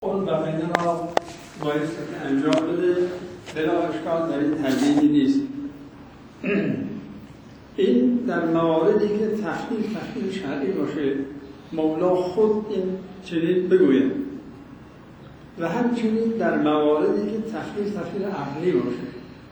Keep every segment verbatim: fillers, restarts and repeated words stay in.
اون بقیه را باید انجام بده، بلا اشکال در این تردیدی نیست. این در مواردی که تخلیل تخلیل شرعی باشه مولا خود این چنین بگوید و همچنین در مواردی که تخلیل تخلیل عقلی باشه.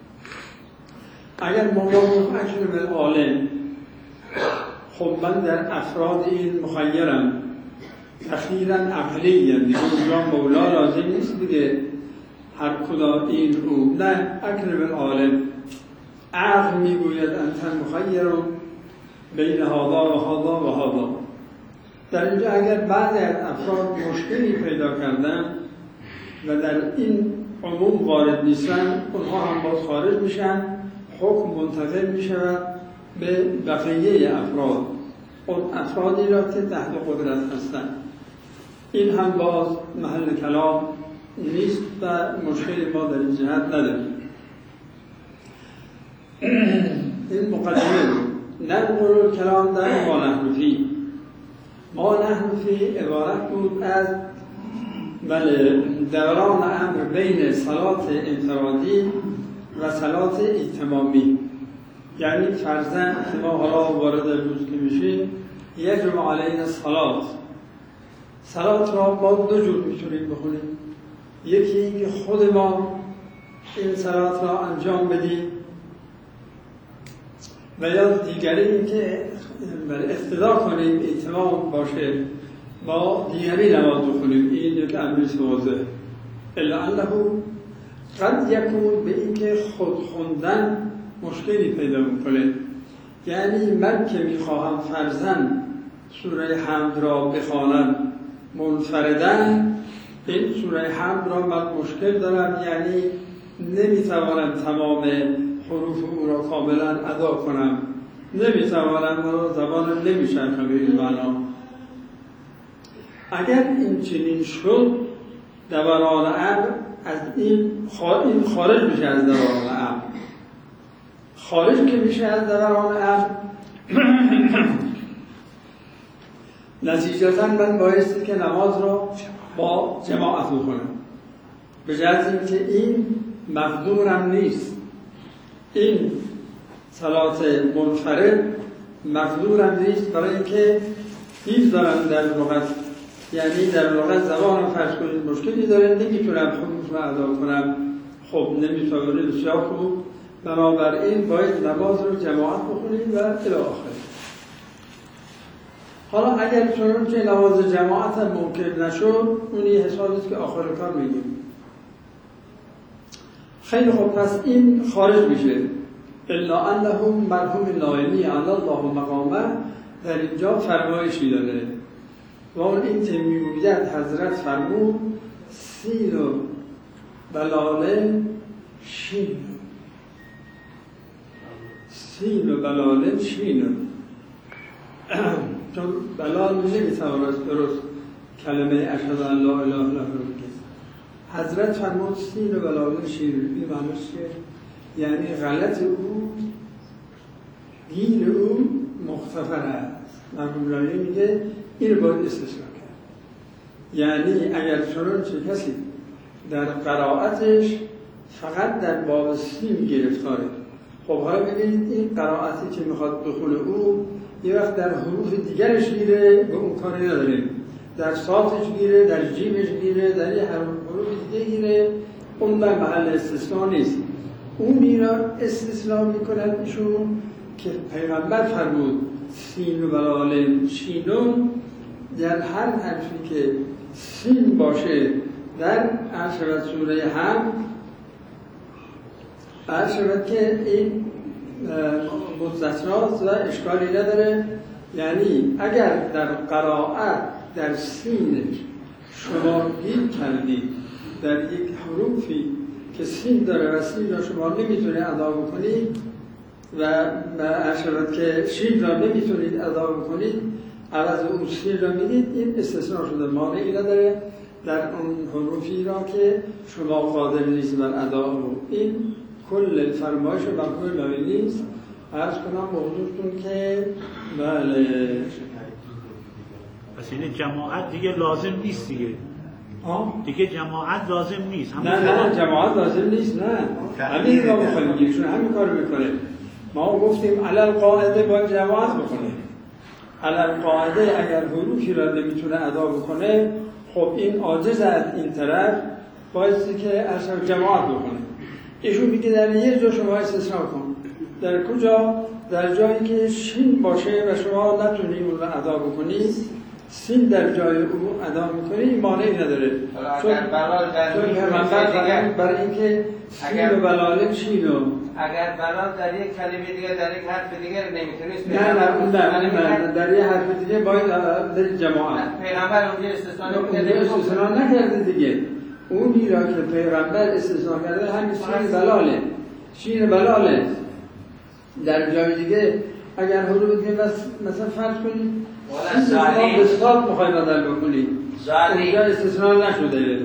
اگر مولا گفت اکرم العالم، خب من در افراد این مخیرم، تخییراً عقلی، یعنی اونجا مولا لازم نیست دیگه هر کدام این او، نه اکرم العالم، عقل میگوید انت مخیرم بین هذا و هذا و هذا. در اینجا اگر بعضی از افراد مشکلی پیدا کردن و در این عموم وارد نیستن، اونها هم باز خارج میشن، حکم منتقل میشود به بقیه افراد، اون افرادی را که تحت قدرت هستند. این هم باز محل کلام نیست و مشکلی ما در این جهت نداریم. این مقدمه نقل کلام در ما نحن فی. ما نحن فی عبارت بود از بله دوران امر بین صلات انفرادی و صلات اتمامی، یعنی فرضاً ما حالا وارد روز که میشیم یجب علینا صلات. صلات را ما دو جور میتونیم بخونیم، یکی این که خود ما این صلات را انجام بدیم و یا دیگری این که اقتدا کنیم اتمام باشه با دیگری نماز بخونیم. این یک امریست واضح. الا انه قد یکون به این که خود خوندن مشکلی پیدا میکنه. یعنی من که میخواهم فرضاً سوره حمد را بخوانم منفرداً، این سوره حمد را من مشکل دارم، یعنی نمیتوانم تمام حروف او را کاملا ادا کنم، نمیتوانم را زبانم نمیچرخه به این معنا. اگر این چنین شد دوران امر از این خارج میشه، از دوران امر خارج که میشه از دوران امر نتیجتاً من بایستی که نماز را با جماعت بخونم، به جهت اینکه این مقدورم نیست، این صلات منفرد مقدورم نیست، برای اینکه هیچ دارم در لغت، یعنی در لغت زبانم فرض کنید مشکلی داره، نمیتونم حروف رو ادا کنم، خب نمیتونم بسیار خوب، بنابراین باید نماز رو جماعت بخونید و الی آخر. حالا اگر چنانچه نماز جماعت هم ممکن نشد، اونی حسابیست که آخر کار میگیم. خیلی خوب، پس این خارج میشه. الا انه مرحوم نایمی علی الله مقامه در اینجا فرمایشی داره و اون این که میگوید حضرت فرمود سین و بلاله شین، سین و بلاله شین، چون بلال نمیتواند درست کلمه اشهد ان لا اله الا الله رو بگه. حضرت فرمود سین و بلاله شین، این معنیش که یعنی غلط او، گیر او مختفر است. مرحوم نایمی میگه این رو باید استثنا کرد. یعنی اگر چنانچه کسی در قرائتش فقط در باب سین گرفتاره، خب ها ببینید این قرائتی که میخواد بخونه او یه وقت در حروف دیگرش گیره، به اون کاری نداریم، در صادش گیره، در جیمش گیره، در یه حروف دیگه گیره، اون در محل استثنا نیست. اونی را استثنا میکنن ایشون که پیغمبر فرمود سین و بلاله شینون، در هر حرفی که سین باشه در عشرت سوره هم عشرت که این مستثناست و اشکالی نداره. یعنی اگر در قرائت در سینش شما گیر کردید در یک حروفی که سین داره و سین را شما نمیتونید ادا بکنید و عشرت که شین را نمیتونید ادا بکنید، عوض اون سین را میدید، این استثناء شده، مانعی نداره در اون حروفی را که شما قادر نیست بر ادا رو. این کل فرمایش مرحوم نایمی نیست. عرض کنم به حضورتون که بله پس این جماعت دیگه لازم نیست دیگه. دیگه جماعت لازم نیست. نه نه جماعت لازم نیست، نه همین رو بخواهیم ایشون همین کار میکنه. ما گفتیم علل قاعده باید جماعت بکنه. علل قاعده اگر حروفی را نمیتونه ادا بکنه، خب این عاجز از این طرف بایستی که اصلا جماعت بکنه. ایشون میگه در یه جا شما استثناء کن. در کجا؟ در جایی که شین باشه و شما نتونی اون را ادا بکنی، سین در جای او ادا میکنی، مانعی نداره. چون بلال در دیگه برای اینکه سین و بلاله چین و اگر بلال در یک کلمه دیگه در یک حرف دیگه نمیتونیست نه نه نه در یک حرف دیگه باید در جماعت پیغمبر اونجا استثناء نکرده، استثناء نکرده دیگه. اونی را که پیغمبر استثناء کرده همین سین بلاله، شین بلاله. در جای دیگه اگر حروف دیگه مثلا فرض کنید استثناء بسطات مخواهی بدل بکنید، اونجا استثناء نشده.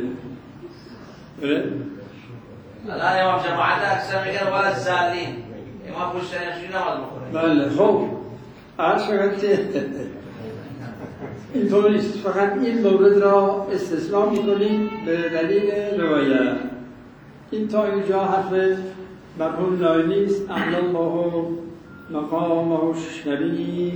الان امام جماعت اکثر میگن ولا زالین، امام پشتنشوی نماز بخونه. بله خب عرض شدم که اینطور نیست، فقط این مورد را استثناء میکنیم به دلیل روایت. این تا اینجا حرف مرحوم نایلی است. الله مقامه الشریف.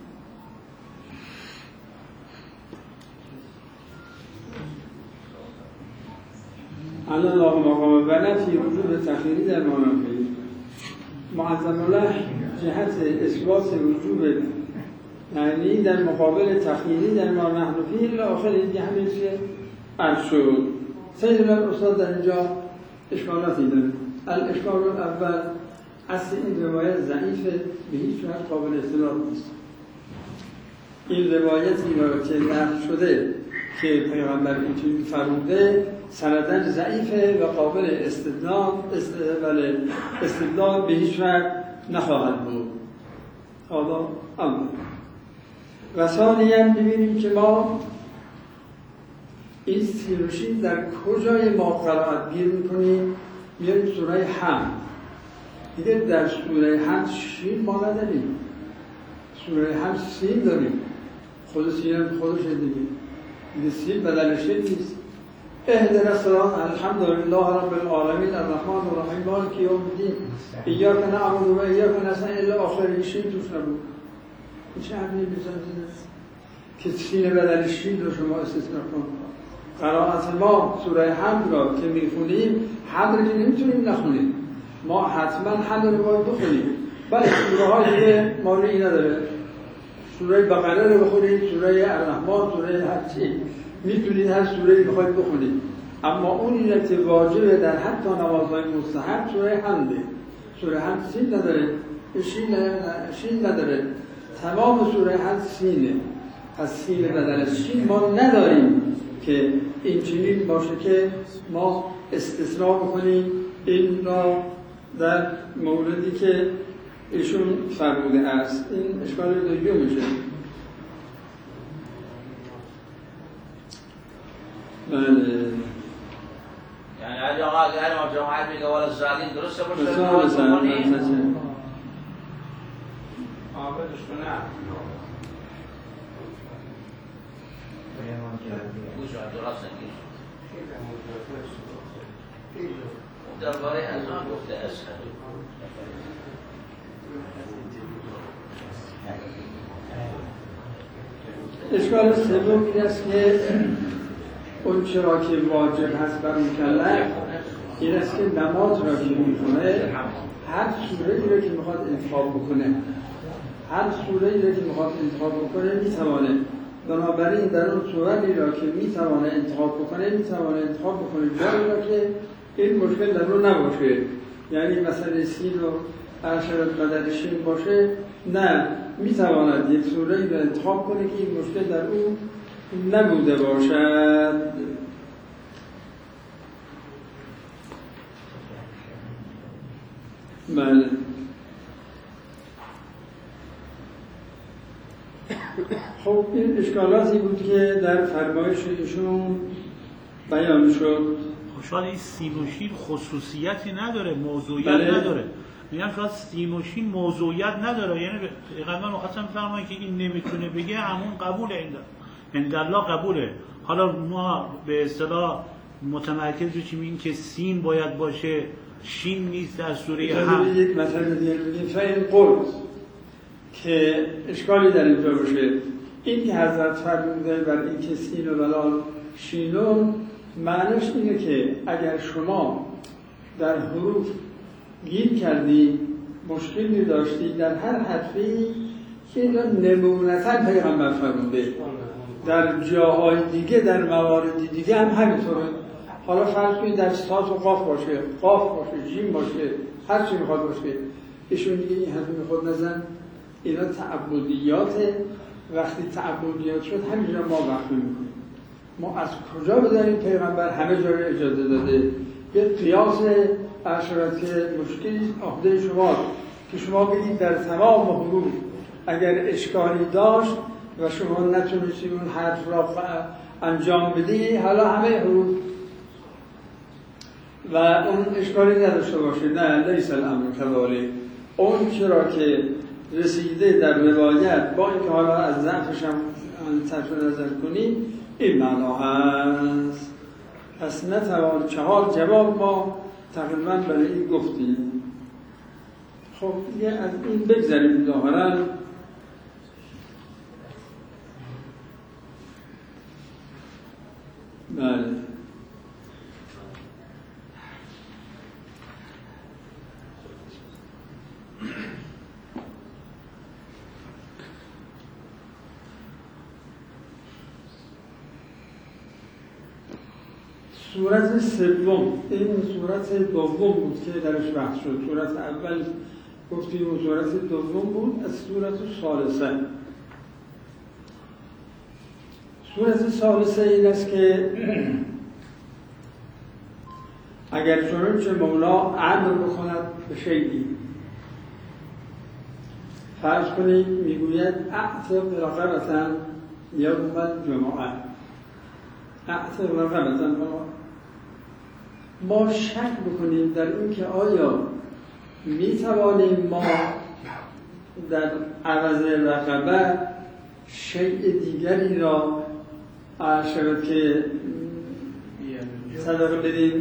الله مقامه و نفی وجود تخیری در منافع معظم الله جهت اثبات وجود یعنی در مقابل تخیری در ما نحن فیه الاخر اینجا همین چیه عرض شد. سید الاستاد در اینجا اشکالاتی داره. الاشکال اول، اصل این روایت ضعیفه، به هیچ وجه قابل استناد نیست. این روایتی را که نقل شده که پیغمبر اینطوری فرموده سنداً ضعیفه و قابل استدلال استدلال استدلال به هیچ وجه نخواهد بود. حالا اما و ثانیاً ببینیم که ما این سیروشین در کجای ما قرائت گیر میکنیم؟ میاریم سوره حمد. دیگه در سوره حمد شین ما نداریم، سوره حمد سین داریم. خود سین هم خودش دیگه دیگه سین بدل شین نیست. اهدنا الصراط الحمدلله رب العالمین الرحمن الرحیم مالک یوم الدین ایاک نعبد و ایاک نستعین الی آخر شین توش نبود. این چه حرفی میزنید که سین بدل شین رو شما استثناء کنید؟ قرائت ما سوره حمد را که میخونیم حمد رو نمیتونیم نخونیم، ما حتما حمد رو باید بخونیم. بله سوره های دیگه مانعی نداره، سوره بقره رو بخونید، سوره الرحمن، سوره هرچی میتونید هر سوره بخواید بخونید، اما اونی که واجبه در حتی نمازهای مستحب سوره حمده. سوره حمد سین نداره، شین شین نداره، تمام سوره حمد سینه. پس سین بدل شین ما نداریم که این چنین باشه که ما استثناء بکنیم این را در موردی که ایشون فرموده است. این اشکال دوم میشه. بله یعنی اگه آقا اگر ما جماعت میگه والا زالین درسته باشه نماز بخونیم عابدش کنه گوش و درست نگیش درباره ازان گفته اسهد اشکال سوم این است که اون چرا که واجب هست بر مکلف این است که نماز را که میخونه هر سوره‌ای را که میخواد انتخاب بکنه هر سوره‌ای را که میخواد انتخاب بکنه میتوانه. بنابراین در اون سوره‌ای را که میتوانه انتخاب بکنه میتوانه انتخاب بکنه جایی را که این مشکل در اون نباشه. یعنی مثلا سین و عشرت بدل شین باشه، نه میتواند یک سوره‌ای را انتخاب کنه که این مشکل در اون نبوده باشد. بله خب این اشکالاتی بود که در فرمایش ایشون بیان شد. شاید این سین و شین خصوصیتی نداره، موضوعیت بله. نداره. میگم شاید سین و شین موضوعیت نداره، یعنی پیغمبر مخاطب می‌فرمایه که این نمیتونه بگه همون قبول این عند الله قبوله. حالا ما به اصطلاح متمرکز بشیم این که سین باید باشه، شین نیست در سوره هم. یک مثلا دیگه بگیم فین قلت که اشکالی در اینجا باشه، این که حضرت فرموده بر این که سین و بلال شینون، معنیش اینه که اگر شما در حروف گیر کردی، مشکلی داشتی در هر حرفی که اینا نمونتاً پیغمبر فرموده، در جاهای دیگه در مواردی دیگه هم همینطوره. حالا فرض کنید در صاد و قاف باشه، قاف باشه، جیم باشه، هر چی میخواد باشه، ایشون دیگه این حرفی میخواد نزن. اینا تعبدیاته. وقتی تعبدیات شد همینجا ما وقت میکنیم. ما از کجا بدانیم پیغمبر همه جا رو اجازه داده؟ یه قیاس اشارت که مشکلی عهده شما که شما بگید در تمام حروف اگر اشکالی داشت و شما نتونستید اون حرف را انجام بدی، حالا همه حروف و اون اشکالی نداشته باشه. نه، لیس الامر کذالک. اون چرا که رسیده در روایت با اینکه حالا از ضعفش هم طرف نظر کنیم این معنا هست. پس نتوان چهار جواب ما تقریبا برای این گفتیم. خب یه از این بگذاریم ظاهرا. بله صورت سوم، این صورت دوم بود که درش بحث شد. صورت اول گفتیم و صورت دوم بود از صورت ثالثه. صورت ثالثه این است که اگر چنانچه مولا امر بکند به شیئی، فرض کنید میگوید اعتق رقبة یوم الجمعه، اعتق رقبة، ما شک بکنیم در این که آیا می توانیم ما در عوض رقبه شیء دیگری را شاید که صدقه بدیم،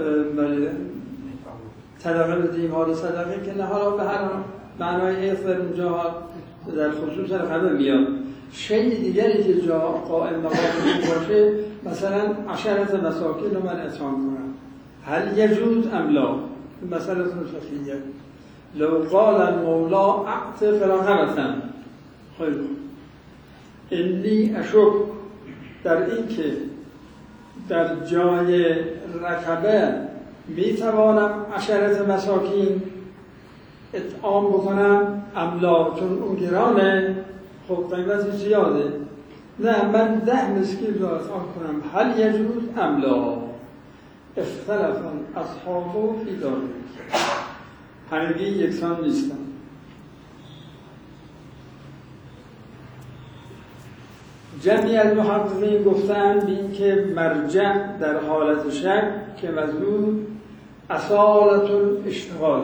صدقه بدیم، حالا صدقه که نه، حالا به هر معنای اثر اونجا در خصوص رقبه میاد. شیء دیگری که جا قائم مقام باشه، مثلا عشرت مساکین رو من اطعام کنم، هل یجوز ام لا؟ مسئله فقهیه. لو قال المولا اعتق رقبة، خیلی انی اشک در این که در جای رقبه می توانم عشرت مساکین اطعام بکنم ام لا، چون اون گرانه، خب قیمت زیاده، نه من ده مسکین را اطعام کنم، هل یجوز ام لا؟ اختلاف اصحاب فی ذلک، همگی یکسان نیستن. جمعی از محققین گفتند این که مرجع در حالت شک که مظنون اصالت الاشتغال،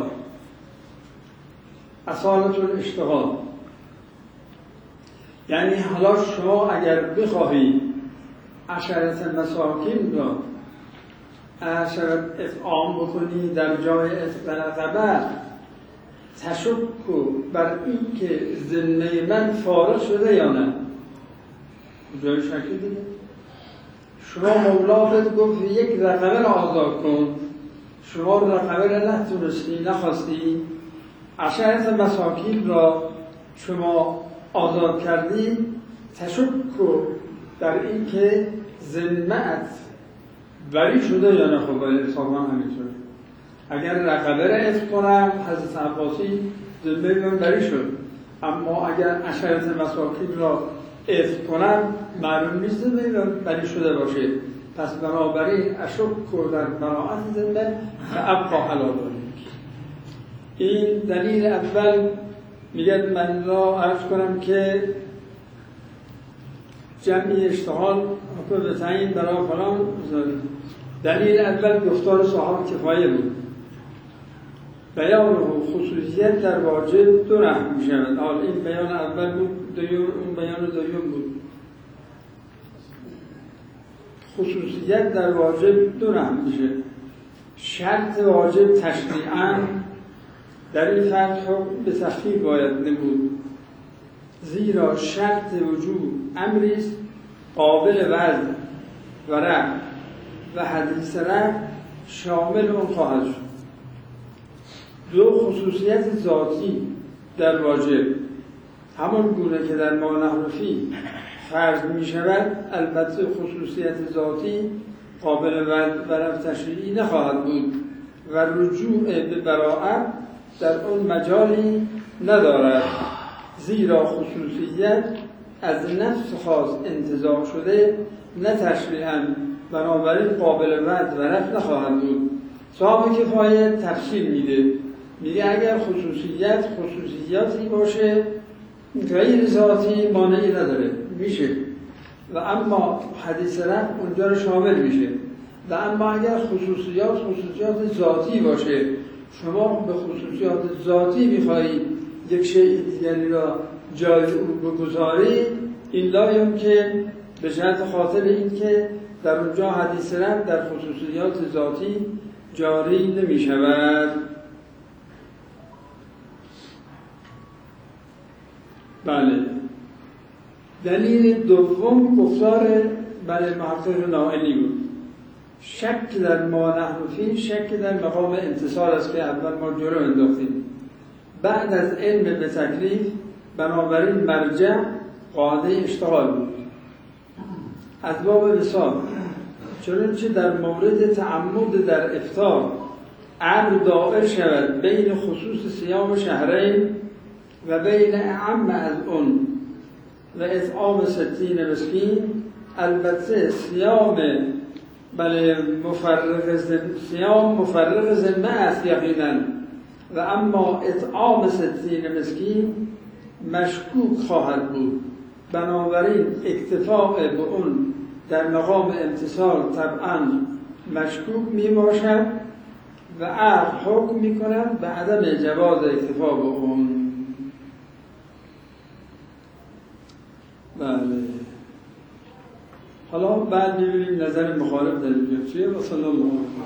اصالت الاشتغال یعنی حالا شما اگر بخواهی عشرت مساکین را عشرت اطعام بکنی در جای رقبه، تشک بر این که ذمه من فارغ شده یا نه، جای شکی دیگه. شما مولا بهت گفت یک رقبه را آزاد کن، شما رقبه را نتونستی، نخواستی، عشرت مساکین را شما آزاد کردی، تشک در این که ذمه‌ات بری شده یا نه. خب حسابا همینطوره. اگر رقبه را اطلاق کنم، حضرت عباسی ذمه من بری شد، اما اگر عشرت مساکین را اطلاق کنم معلوم نیست ذمه من بری شده باشه. پس بنابراین اشک در براءت ذمه و ابقا حلال. این دلیل اول. میگه من را عرض کنم که جمعی اشتغال حکم به تعیین برای فلان. دلیل اول گفتار صاحب کفایه بود. بیان و خصوصیت در واجب دو رحم می شود. حال این بیان اول بود، دویم اون بیان دویم بود. خصوصیت در واجب دو نوع میشه. شرط واجب تشریعاً در این فرد حکم به تخفیف باید نمود، زیرا شرط وجود امری است قابل وضع و رفع و حدیث رفع شامل اون خواهد شد. دو، خصوصیت ذاتی در واجب همون گونه که در ما نحن فیه فرض می شود، البته خصوصیت ذاتی قابل وضع و رفع تشریعی نخواهد بود و رجوع به براءت در اون مجالی ندارد، زیرا خصوصیت از نفس خاص انتزاع شده نه تشریعاً، بنابراین قابل وضع و رفع نخواهد بود. صاحب کفایه تفصیل میده، میگه اگر خصوصیت خصوصیاتی باشه غیر ذاتی مانعی نداره میشه، و اما حدیث رفع اونجا رو شامل میشه. و اما اگر خصوصیات خصوصیات ذاتی باشه، شما به خصوصیات ذاتی میخواهید یک شیء دیگری را جای او بگذارید، این لا یمکن، به شرط خاطر این که در اونجا حدیث رفع در خصوصیات ذاتی جاری نمی شود. بله. دلیل دوم گفتار بله محقق نائلی بود. شک در ما نحن فیه شک در مقام انتصار است که اول ما جلو انداختیم. بعد از علم به تکلیف بنابراین مرجع قاعده اشتغال بود. از باب مثال، چنانچه در مورد تعمد در افطار امر دائر شود بین خصوص صیام شهرین و بین اعم از اون و اطعام ستین مسکین، البته صیام بله مفرغ صیام مفرغ ذمه است یقینا، و اما اطعام ستین مسکین مشکوک خواهد بود، بنابراین اکتفاء به اون در مقام امتصال طبعا مشکوک می باشد و عقل حکم می کند به عدم جواز اکتفاء به اون. بله. حالا بعد می‌بینیم نظر مخالف در اینجا چیه. و صلی الله علیه و